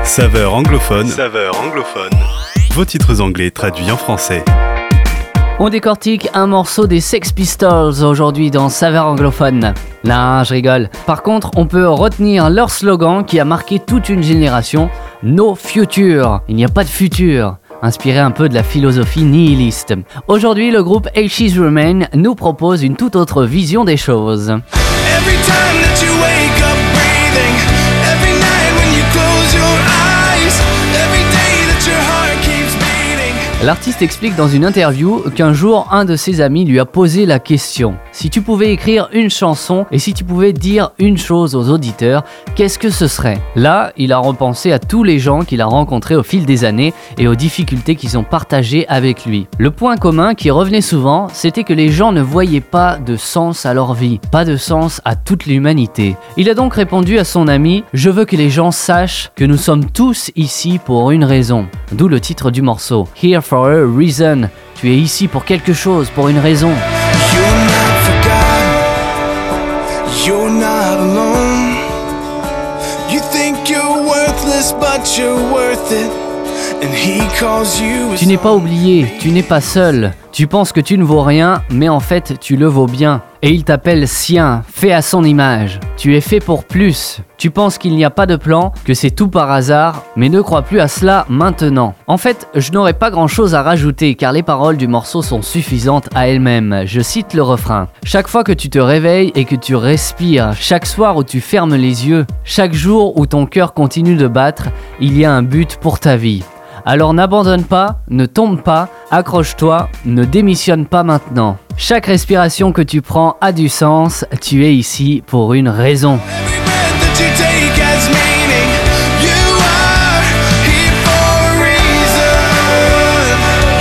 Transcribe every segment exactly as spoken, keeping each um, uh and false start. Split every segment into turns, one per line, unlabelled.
Saveur anglophone. Saveur anglophone. Vos titres anglais traduits en français.
On décortique un morceau des Sex Pistols aujourd'hui dans Saveur anglophone. Non, je rigole. Par contre, on peut retenir leur slogan qui a marqué toute une génération, No Future. Il n'y a pas de futur. Inspiré un peu de la philosophie nihiliste. Aujourd'hui, le groupe Ashes Remain nous propose une toute autre vision des choses.
Every time that you wake up breathing, every night when you close your eyes, every day that your heart keeps beating.
L'artiste explique dans une interview qu'un jour, un de ses amis lui a posé la question. Si tu pouvais écrire une chanson et si tu pouvais dire une chose aux auditeurs, qu'est-ce que ce serait ? Là, il a repensé à tous les gens qu'il a rencontrés au fil des années et aux difficultés qu'ils ont partagées avec lui. Le point commun qui revenait souvent, c'était que les gens ne voyaient pas de sens à leur vie, pas de sens à toute l'humanité. Il a donc répondu à son ami « Je veux que les gens sachent que nous sommes tous ici pour une raison ». D'où le titre du morceau « Here for a reason ». Tu es ici pour quelque chose, pour une raison.
You're not forgotten, you're not alone. You think you're worthless, but you're worth it. And he calls you.
Tu n'es pas oublié, tu n'es pas seul. Tu penses que tu ne vaux rien, mais en fait, tu le vaux bien. Et il t'appelle sien, fait à son image. Tu es fait pour plus. Tu penses qu'il n'y a pas de plan, que c'est tout par hasard, mais ne crois plus à cela maintenant. En fait, je n'aurais pas grand-chose à rajouter, car les paroles du morceau sont suffisantes à elles-mêmes. Je cite le refrain. Chaque fois que tu te réveilles et que tu respires, chaque soir où tu fermes les yeux, chaque jour où ton cœur continue de battre, il y a un but pour ta vie. Alors n'abandonne pas, ne tombe pas, accroche-toi, ne démissionne pas maintenant. Chaque respiration que tu prends a du sens, tu es ici pour une raison.
Every breath that you take has meaning. You are here for a reason.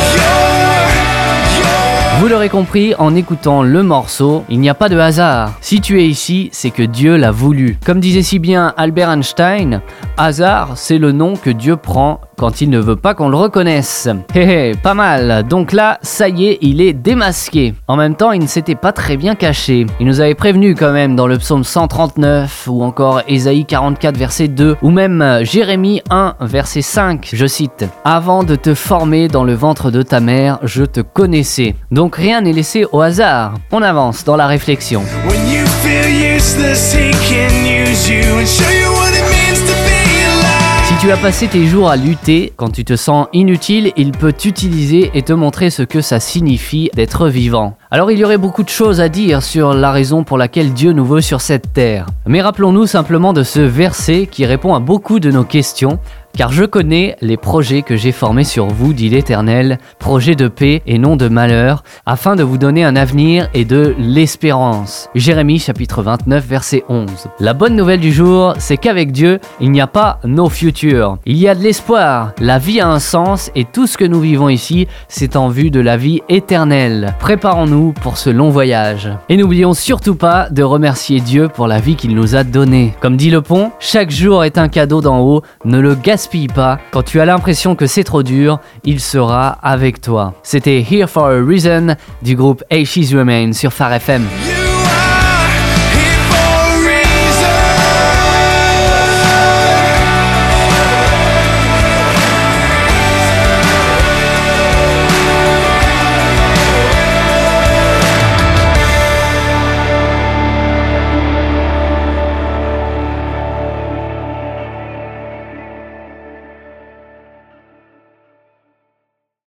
You're, you're.
Vous l'aurez compris en écoutant le morceau, il n'y a pas de hasard. Si tu es ici, c'est que Dieu l'a voulu. Comme disait si bien Albert Einstein, hasard, c'est le nom que Dieu prend quand il ne veut pas qu'on le reconnaisse. Hé hé, pas mal. Donc là, ça y est, il est démasqué. En même temps, il ne s'était pas très bien caché. Il nous avait prévenu quand même dans le psaume cent trente-neuf, ou encore Ésaïe quarante-quatre, verset deux, ou même Jérémie un, verset cinq, je cite. « Avant de te former dans le ventre de ta mère, je te connaissais. » Donc rien n'est laissé au hasard. On avance dans la réflexion.
When you feel useless, he can use you and show you what it means to be alive.
Si tu as passé tes jours à lutter, quand tu te sens inutile, il peut t'utiliser et te montrer ce que ça signifie d'être vivant. Alors il y aurait beaucoup de choses à dire sur la raison pour laquelle Dieu nous veut sur cette terre. Mais rappelons-nous simplement de ce verset qui répond à beaucoup de nos questions. Car je connais les projets que j'ai formés sur vous, dit l'Éternel, projets de paix et non de malheur, afin de vous donner un avenir et de l'espérance. Jérémie chapitre vingt-neuf, verset onze. La bonne nouvelle du jour, c'est qu'avec Dieu, il n'y a pas no future. Il y a de l'espoir, la vie a un sens et tout ce que nous vivons ici, c'est en vue de la vie éternelle. Préparons-nous pour ce long voyage. Et n'oublions surtout pas de remercier Dieu pour la vie qu'il nous a donnée. Comme dit Le Pont, chaque jour est un cadeau d'en haut, ne le gaspille pas. Quand tu as l'impression que c'est trop dur, il sera avec toi. C'était Here for a Reason du groupe Ashes Remain sur Phare F M.